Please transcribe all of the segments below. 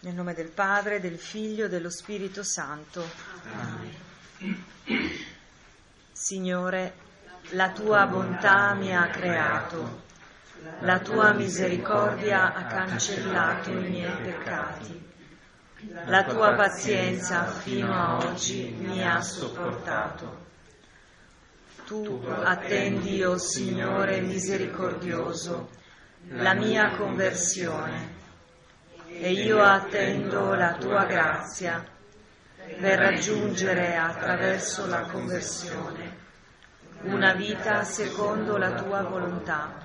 Nel nome del Padre, del Figlio e dello Spirito Santo. Amen. Signore, la tua bontà mi ha creato, la tua misericordia ha cancellato i miei peccati, la tua pazienza fino a oggi mi ha sopportato. Tu attendi, o Signore misericordioso, la mia conversione, e io attendo la tua grazia per raggiungere attraverso la conversione una vita secondo la tua volontà.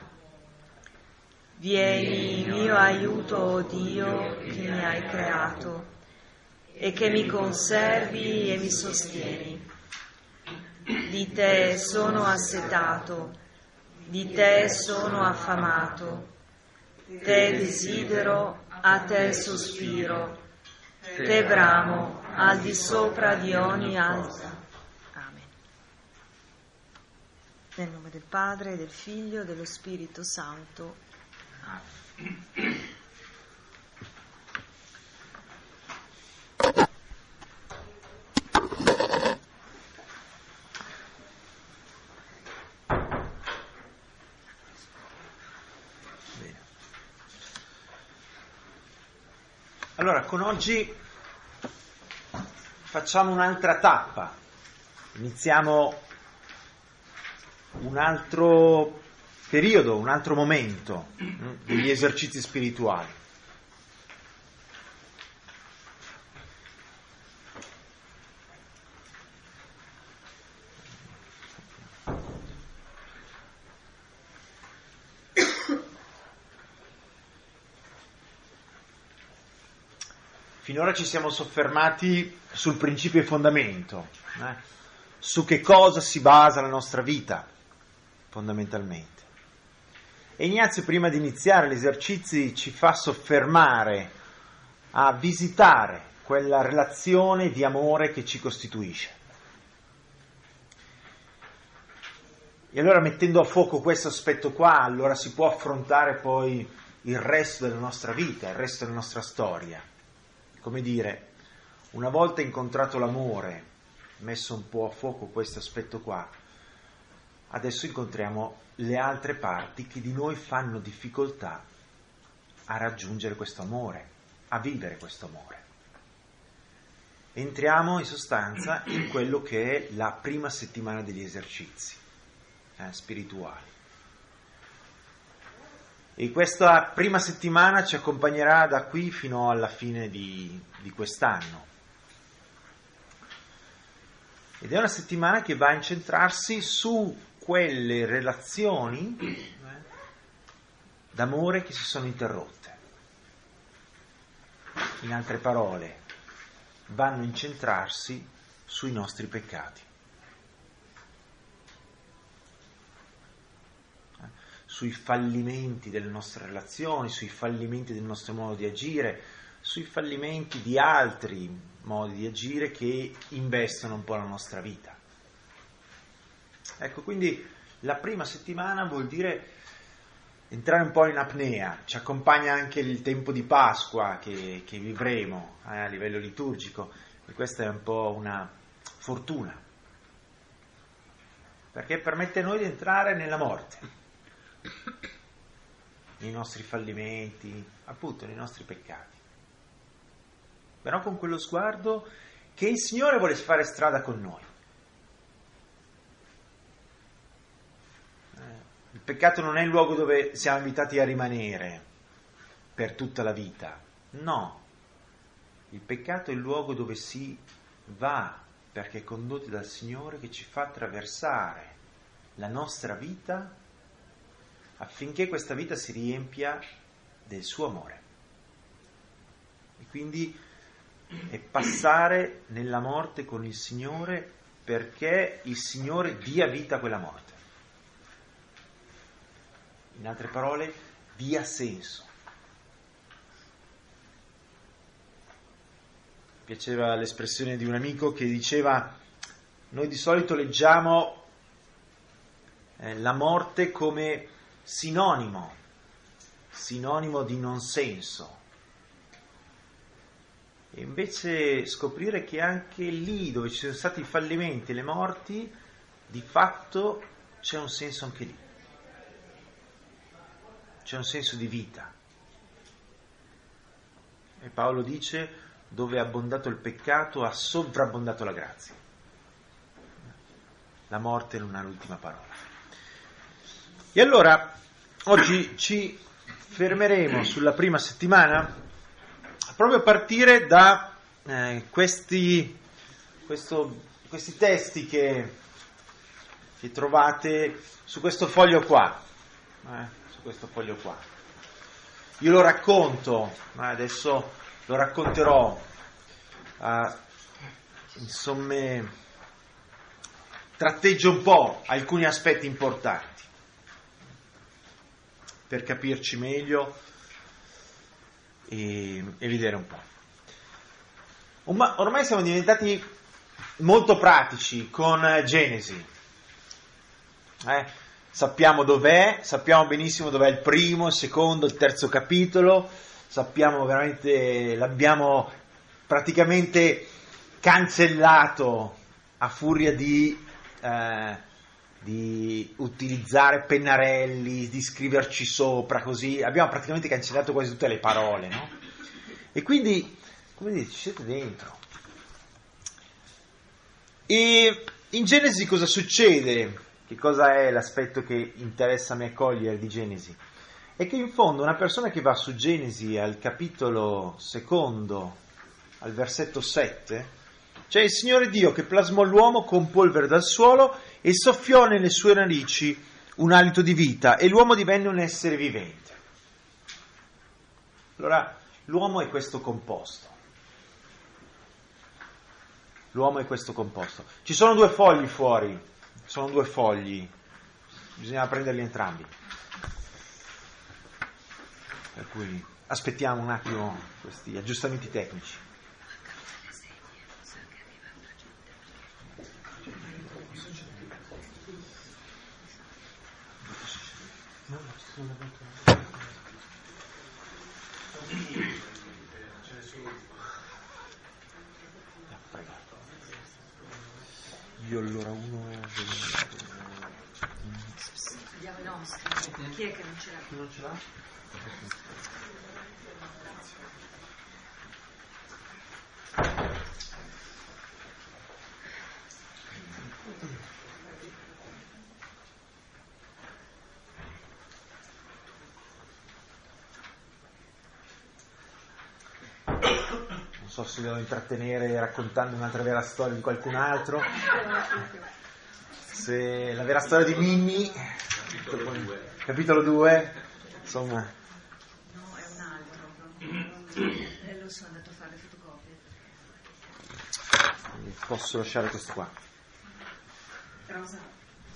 Vieni in mio aiuto, o Dio, che mi hai creato e che mi conservi e mi sostieni. Di te sono assetato, di te sono affamato, te desidero, a te sospiro, te bramo al di sopra di ogni altra. Amen. Nel nome del Padre, del Figlio e dello Spirito Santo. Amen. Allora, con oggi facciamo un'altra tappa, iniziamo un altro periodo, un altro momento degli esercizi spirituali. Finora ci siamo soffermati sul principio e fondamento, su che cosa si basa la nostra vita, fondamentalmente. E Ignazio, prima di iniziare gli esercizi, ci fa soffermare a visitare quella relazione di amore che ci costituisce. E allora, mettendo a fuoco questo aspetto qua, allora si può affrontare poi il resto della nostra vita, il resto della nostra storia. Come dire, una volta incontrato l'amore, messo un po' a fuoco questo aspetto qua, adesso incontriamo le altre parti che di noi fanno difficoltà a raggiungere questo amore, a vivere questo amore. Entriamo in sostanza in quello che è la prima settimana degli esercizi spirituali. E questa prima settimana ci accompagnerà da qui fino alla fine di quest'anno. Ed è una settimana che va a incentrarsi su quelle relazioni d'amore che si sono interrotte. In altre parole, vanno a incentrarsi sui nostri peccati. Sui fallimenti delle nostre relazioni, sui fallimenti del nostro modo di agire, sui fallimenti di altri modi di agire che investono un po' la nostra vita. Ecco, quindi la prima settimana vuol dire entrare un po' in apnea, ci accompagna anche il tempo di Pasqua che vivremo a livello liturgico, e questa è un po' una fortuna, perché permette a noi di entrare nella morte, nei nostri fallimenti, appunto nei nostri peccati, però con quello sguardo che il Signore vuole fare strada con noi. Il peccato non è il luogo dove siamo invitati a rimanere per tutta la vita, no, il peccato è il luogo dove si va perché è condotti dal Signore, che ci fa attraversare la nostra vita affinché questa vita si riempia del suo amore. E quindi è passare nella morte con il Signore perché il Signore dia vita a quella morte. In altre parole, dia senso. Mi piaceva l'espressione di un amico che diceva: noi di solito leggiamo la morte come sinonimo di non senso. e invece scoprire che anche lì dove ci sono stati i fallimenti e le morti, di fatto c'è un senso anche lì, c'è un senso di vita. E Paolo dice: dove è abbondato il peccato ha sovrabbondato la grazia. La morte non ha l'ultima parola. E allora oggi ci fermeremo sulla prima settimana proprio a partire da questi testi che trovate su questo foglio qua. Su questo foglio qua. Io lo racconto, ma adesso lo racconterò insomma, tratteggio un po' alcuni aspetti importanti per capirci meglio e vedere un po'. Ormai siamo diventati molto pratici con Genesi. Sappiamo dov'è, sappiamo benissimo dov'è il primo, il secondo, il terzo capitolo, sappiamo veramente, l'abbiamo praticamente cancellato a furia di utilizzare pennarelli, di scriverci sopra, così abbiamo praticamente cancellato quasi tutte le parole, no? E quindi, come dite, ci siete dentro. E in Genesi cosa succede? Che cosa è l'aspetto che interessa a me cogliere di Genesi? È che in fondo una persona che va su Genesi al capitolo 2, al versetto 7, c'è il Signore Dio che plasmò l'uomo con polvere dal suolo e soffiò nelle sue narici un alito di vita e l'uomo divenne un essere vivente. Allora, l'uomo è questo composto. L'uomo è questo composto. Ci sono 2 fogli fuori, sono 2 fogli, bisogna prenderli entrambi. Per cui aspettiamo un attimo questi aggiustamenti tecnici. Io allora Vediamo i nostri. Chi è che non ce l'ha? Chi non ce l'ha? Non so se devo intrattenere raccontando un'altra vera storia di qualcun altro. Se la vera storia di Mimmi, capitolo 2, insomma. No, è un altro. Lo so, è andato a fare le fotocopie. Posso lasciare questo qua. Rosa.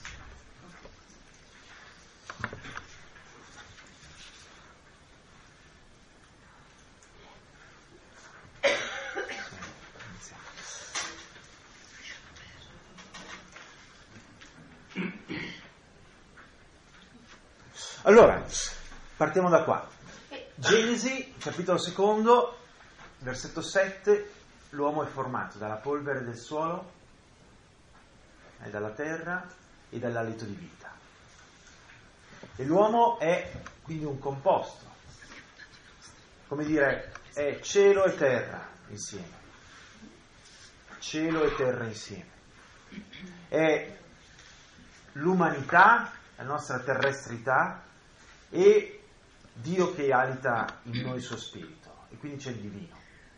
Allora, partiamo da qua. Genesi, capitolo 2, versetto 7, l'uomo è formato dalla polvere del suolo, e dalla terra e dall'alito di vita. E l'uomo è quindi un composto, come dire, è cielo e terra insieme. Cielo e terra insieme. È l'umanità, la nostra terrestrità, e Dio che alita in noi il suo spirito, e quindi c'è il divino.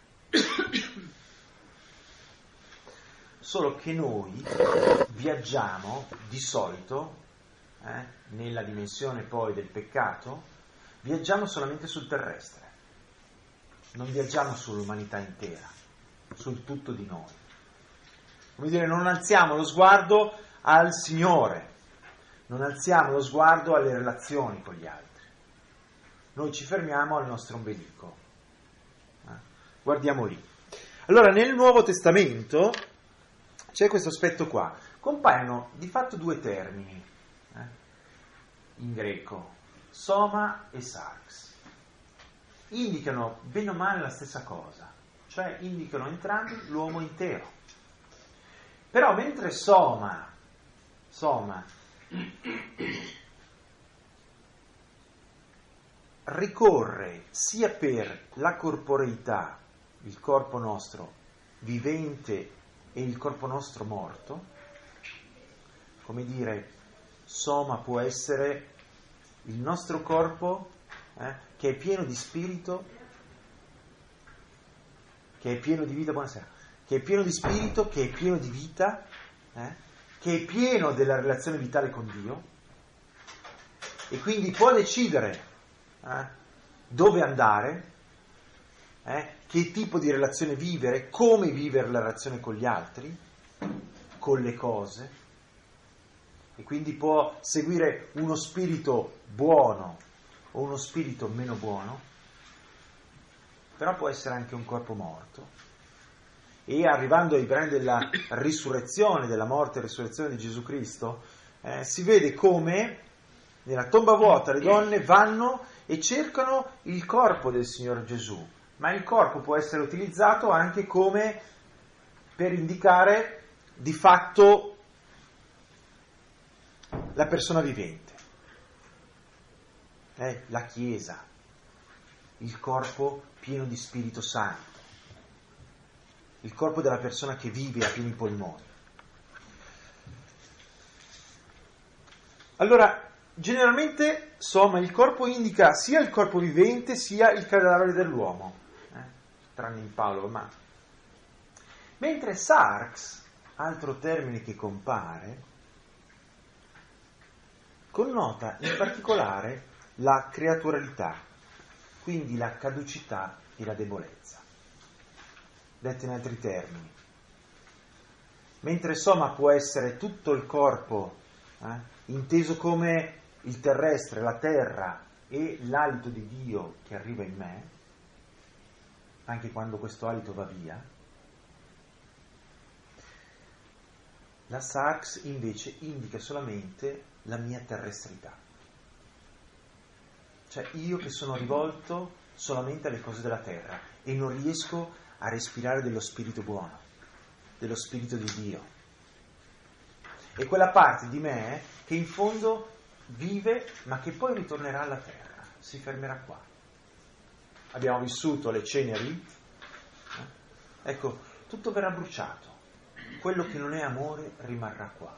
Solo che noi viaggiamo di solito, nella dimensione poi del peccato, viaggiamo solamente sul terrestre, non viaggiamo sull'umanità intera, sul tutto di noi. Come dire, non alziamo lo sguardo al Signore, non alziamo lo sguardo alle relazioni con gli altri. Noi ci fermiamo al nostro ombelico. Guardiamo lì. Allora, nel Nuovo Testamento c'è questo aspetto qua. Compaiono di fatto 2 termini in greco, soma e sarx. Indicano bene o male la stessa cosa. cioè indicano entrambi l'uomo intero. Però mentre soma ricorre sia per la corporeità, il corpo nostro vivente e il corpo nostro morto, come dire, soma può essere il nostro corpo che è pieno di spirito, che è pieno di vita, buonasera, che è pieno di spirito, che è pieno di vita, che è pieno della relazione vitale con Dio, e quindi può decidere dove andare, che tipo di relazione vivere, come vivere la relazione con gli altri, con le cose, e quindi può seguire uno spirito buono o uno spirito meno buono, però può essere anche un corpo morto. E arrivando ai brani della risurrezione, della morte e risurrezione di Gesù Cristo, si vede come nella tomba vuota le donne vanno e cercano il corpo del Signore Gesù, ma il corpo può essere utilizzato anche come per indicare di fatto la persona vivente, la Chiesa, il corpo pieno di Spirito Santo, il corpo della persona che vive a pieni polmoni. Allora, generalmente, insomma, il corpo indica sia il corpo vivente sia il cadavere dell'uomo, tranne in Paolo, ma mentre sarx, altro termine che compare, connota in particolare la creaturalità, quindi la caducità e la debolezza. Detto in altri termini, mentre soma può essere tutto il corpo, inteso come il terrestre, la terra e l'alito di Dio che arriva in me, anche quando questo alito va via, la sarx invece indica solamente la mia terrestrità, cioè io che sono rivolto solamente alle cose della terra e non riesco a respirare dello spirito buono, dello spirito di Dio. E quella parte di me che in fondo vive, ma che poi ritornerà alla terra, si fermerà qua. Abbiamo vissuto le ceneri, ecco, tutto verrà bruciato. Quello che non è amore rimarrà qua.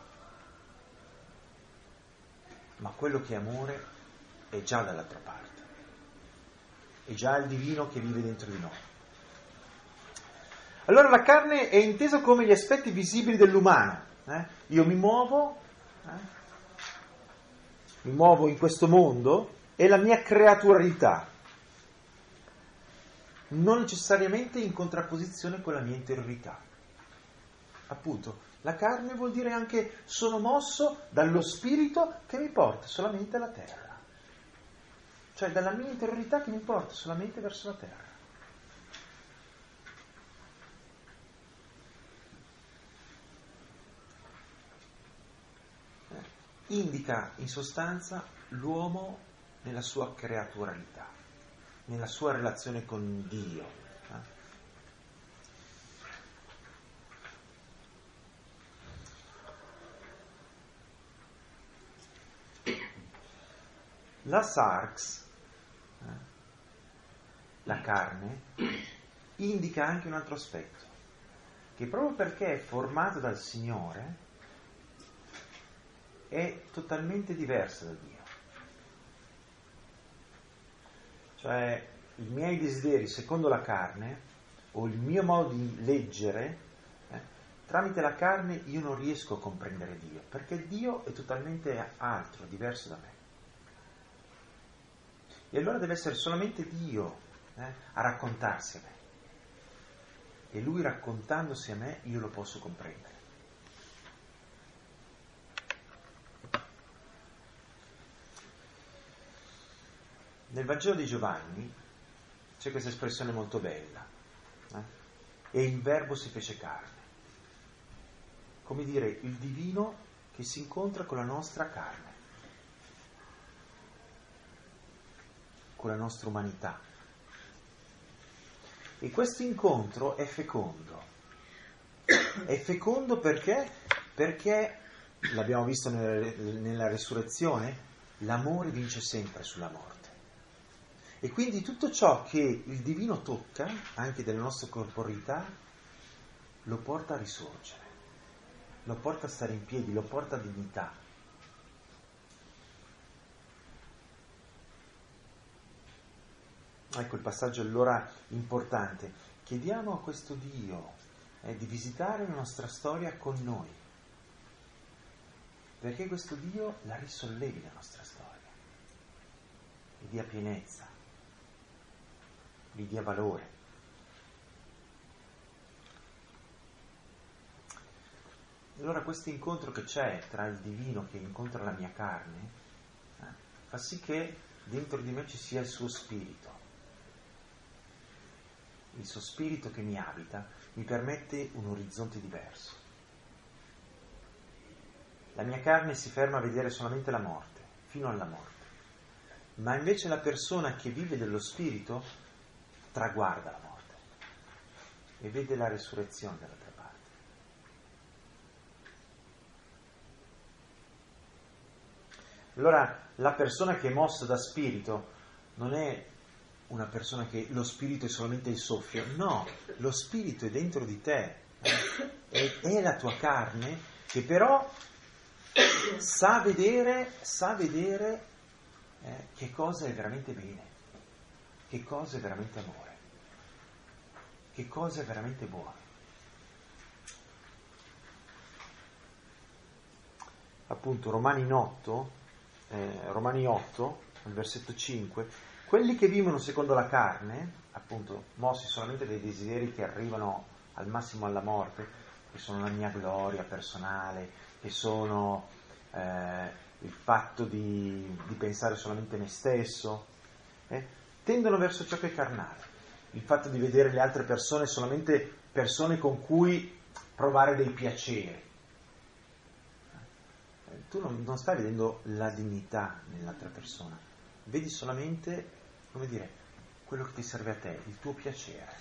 Ma quello che è amore è già dall'altra parte. È già il divino che vive dentro di noi. Allora la carne è intesa come gli aspetti visibili dell'umano. Io mi muovo in questo mondo, è la mia creaturalità, non necessariamente in contrapposizione con la mia interiorità. Appunto, la carne vuol dire anche sono mosso dallo spirito che mi porta solamente alla terra, cioè dalla mia interiorità che mi porta solamente verso la terra. Indica in sostanza l'uomo nella sua creaturalità, nella sua relazione con Dio. La sarx, la carne, indica anche un altro aspetto, che proprio perché è formato dal Signore è totalmente diversa da Dio. Cioè, i miei desideri secondo la carne, o il mio modo di leggere, tramite la carne io non riesco a comprendere Dio, perché Dio è totalmente altro, diverso da me. E allora deve essere solamente Dio a raccontarsi a me. E Lui raccontandosi a me io lo posso comprendere. Nel Vangelo di Giovanni c'è questa espressione molto bella, e il Verbo si fece carne, come dire il divino che si incontra con la nostra carne, con la nostra umanità. E questo incontro è fecondo. È fecondo perché? Perché, l'abbiamo visto nella resurrezione, l'amore vince sempre sulla morte. E quindi tutto ciò che il divino tocca, anche della nostra corporeità, lo porta a risorgere, lo porta a stare in piedi, lo porta a dignità. Ecco il passaggio allora importante. Chiediamo a questo Dio di visitare la nostra storia con noi, perché questo Dio la risollevi la nostra storia, gli dia pienezza, gli dia valore. Allora questo incontro che c'è tra il divino che incontra la mia carne fa sì che dentro di me ci sia il suo spirito. Il suo spirito che mi abita mi permette un orizzonte diverso. La mia carne si ferma a vedere solamente la morte, fino alla morte. Ma invece la persona che vive dello spirito traguarda la morte e vede la resurrezione dall'altra parte. Allora la persona che è mossa da spirito non è una persona che lo spirito è solamente il soffio, no, lo spirito è dentro di te, è la tua carne che però sa vedere che cosa è veramente bene, che cosa è veramente amore, che cosa è veramente buono. Appunto Romani 8, al versetto 5, quelli che vivono secondo la carne, appunto mossi solamente dai desideri che arrivano al massimo alla morte, che sono la mia gloria personale, che sono il fatto di pensare solamente a me stesso, tendono verso ciò che è carnale, il fatto di vedere le altre persone solamente persone con cui provare dei piaceri. Tu non stai vedendo la dignità nell'altra persona, vedi solamente, come dire, quello che ti serve a te, il tuo piacere.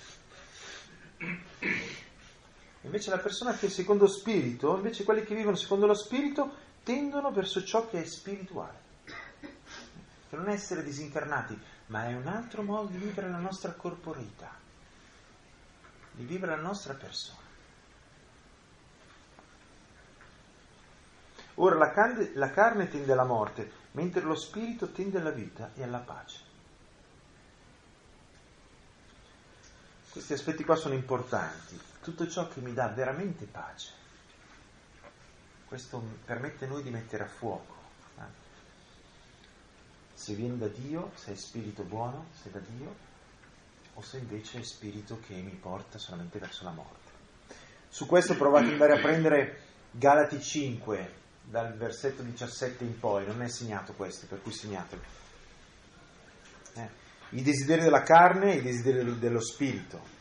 Invece la persona che è secondo spirito, invece quelli che vivono secondo lo spirito, tendono verso ciò che è spirituale, che non è essere disincarnati, ma è un altro modo di vivere la nostra corporeità, di vivere la nostra persona. Ora la carne tende alla morte, mentre lo spirito tende alla vita e alla pace. Questi aspetti qua sono importanti. Tutto ciò che mi dà veramente pace, questo permette a noi di mettere a fuoco. Se viene da Dio, se è spirito buono, se è da Dio, o se invece è spirito che mi porta solamente verso la morte. Su questo provate ad andare a prendere Galati 5, dal versetto 17 in poi, non è segnato questo, per cui segnatelo. I desideri della carne e i desideri dello spirito.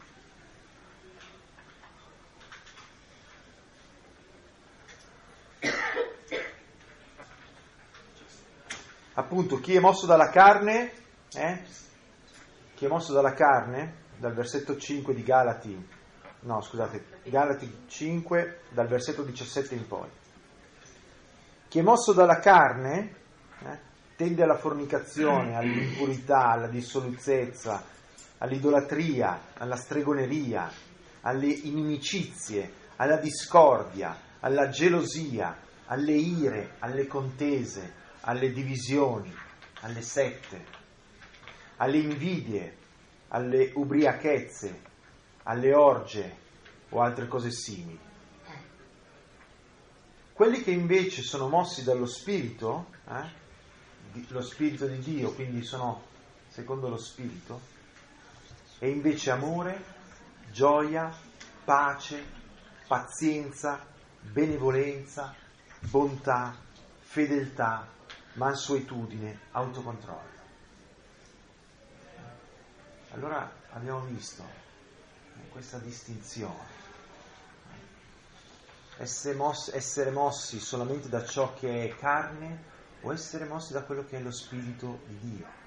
Appunto, chi è mosso dalla carne, chi è mosso dalla carne, dal versetto 5 di Galati 5, dal versetto 17 in poi. Chi è mosso dalla carne tende alla fornicazione, all'impurità, alla dissolutezza, all'idolatria, alla stregoneria, alle inimicizie, alla discordia, alla gelosia, alle ire, alle contese, alle divisioni, alle sette, alle invidie, alle ubriachezze, alle orge o altre cose simili. Quelli che invece sono mossi dallo Spirito, lo Spirito di Dio, quindi sono secondo lo Spirito, è invece amore, gioia, pace, pazienza, benevolenza, bontà, fedeltà, mansuetudine, autocontrollo. Allora abbiamo visto questa distinzione. Essere mossi solamente da ciò che è carne o essere mossi da quello che è lo Spirito di Dio.